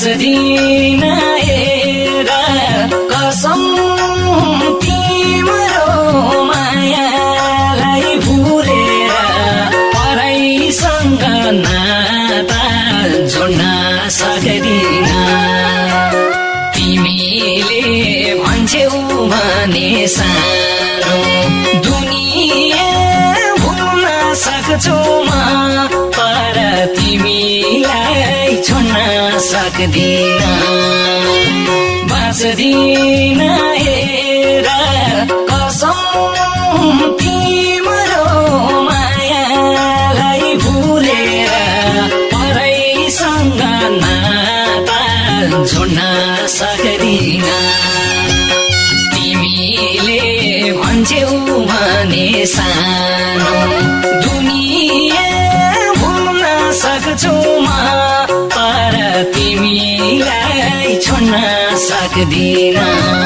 बाँच्दिन हेर कसम तिम्रो मायालाई भुलेर पराइसँग नाता जोड्न सक्दिन तिमीले भन्छौ भने सानो दुनियाँ भुल्न सक्छु म तर तिमीलाई छोड्न सक्दिन बाँच्दिन हेर कसम तिम्रो मायालाई भुलेर पराइसँग नाता जोड्न सक्दिन तिमीले भन्छौ भने सानो दुनियाँ भुल्न सक्छु म तर तिमीलाई छोड्न सक्दिन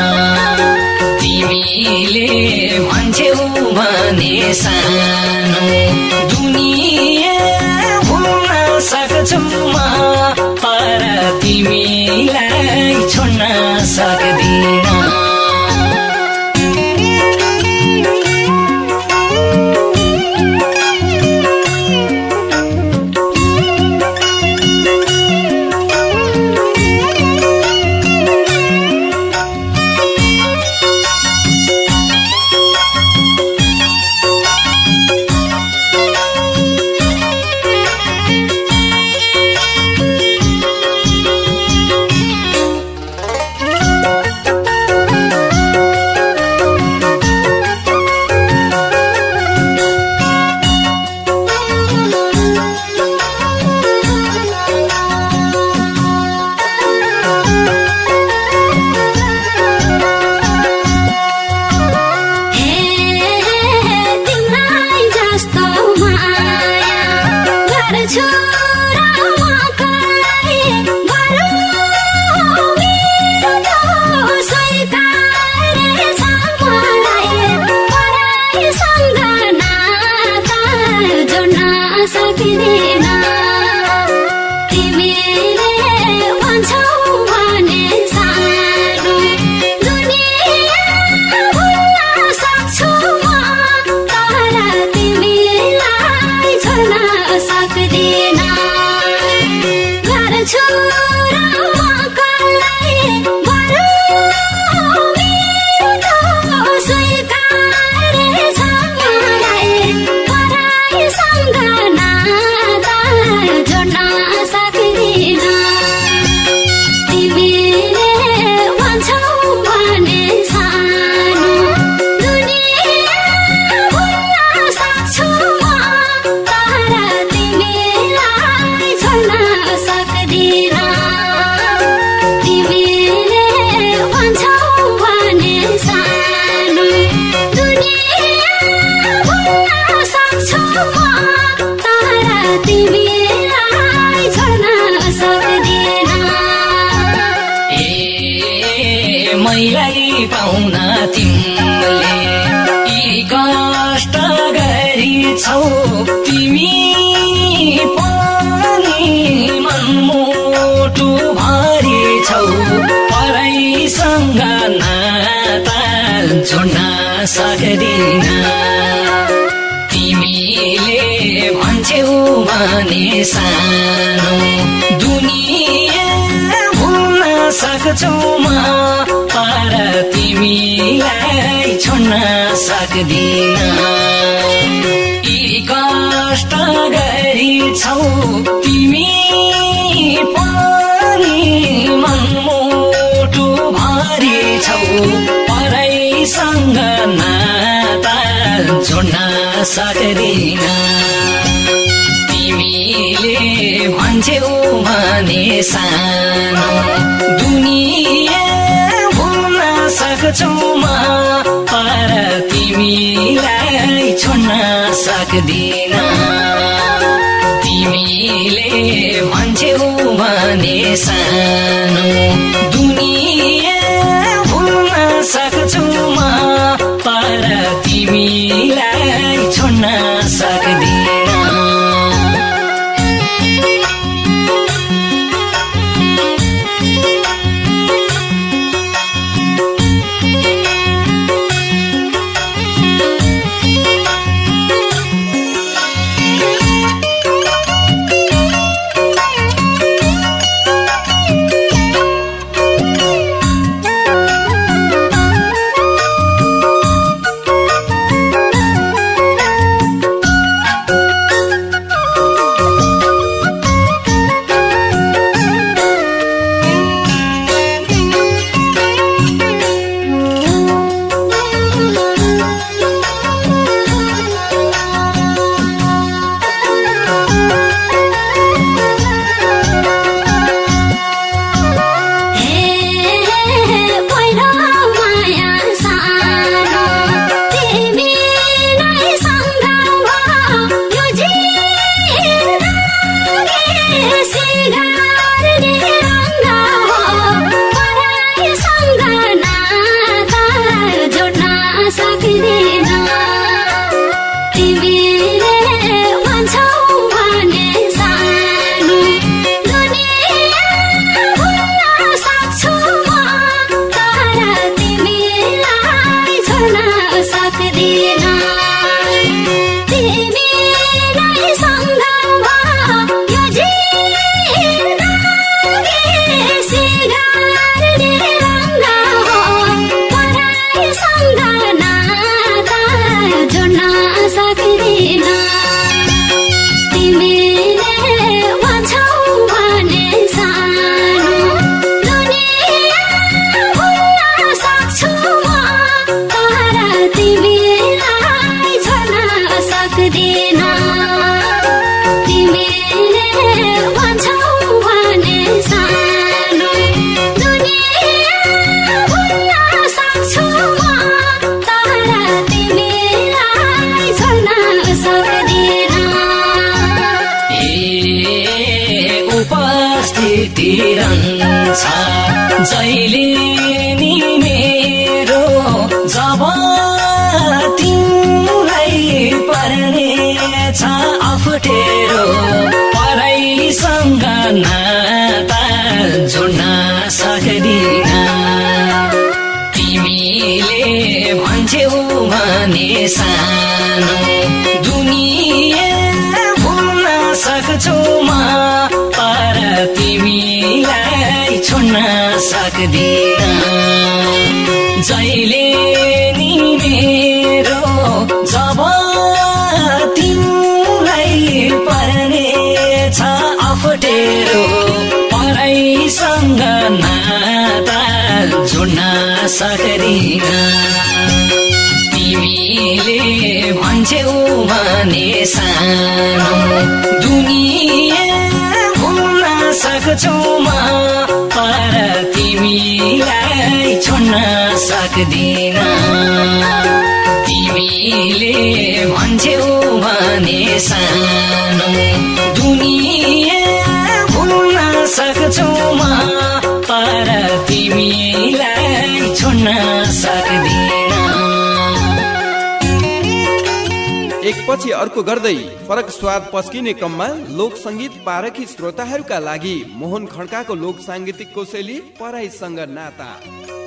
तिमीले भन्छौ भने सानो दुनियाँ भुल्न सक्छु म तर तिमीलाई छोड्न सक्दिन मैलाई पाउन तिमीले यी कष्ट गरिछौ तिमी पनि मनमुटु भरि छौ परैसँग नाता जोड्न सक्दिन तिमीले भन्छौ भने सानो दुनियाँ भुल्न सक्छु म तर तिमीलाई छोड्न सक्दिन यी कष्ट गरिछौ तिमी पनि मनमुटु भरि छौ परैसँग नाता जोड्न सक्दिन तिमीले भन्छौ भने सानो दुनियाँ भुल्न सक्छु म तर तिमीलाई छोड्न सक्दिन तिमीले भन्छौ भने सानो दुनियाँ भुल्न सक्छु म तर तिमीलाई छोड्न सक्दिन रहन्छ जहिले नि मेरो जब तिमीलाई पर्ने छ अप्ठ्यारो पराइसँग नाता जोड्न सक्दिन तिमीले भन्छौ भने सानो दुनिया भुल्न सक्छु म पर तिमीलाई छोड्न सक्दिन जहिले नि मेरो जब तिमीलाई पर्ने छ अप्ठ्यारो पराइसँग नाता जोड्न सक्दिन तिमीले भन्छौ भने सानो दुनिया भुल्न सक्छु म पर तिमीलाई छोड्न सक्दिन तिमीले भन्छौ भने सानो दुनिया भुल्न सक्छु म पर तिमीलाई छोड्न सक्दिन एकपछि अर्को गर्दै फरक स्वाद पस्किने क्रममा लोक संगीत पारखी श्रोताहरूका लागि मोहन खड्काको लोक सांगीतिक कोसेली पराइसँग नाता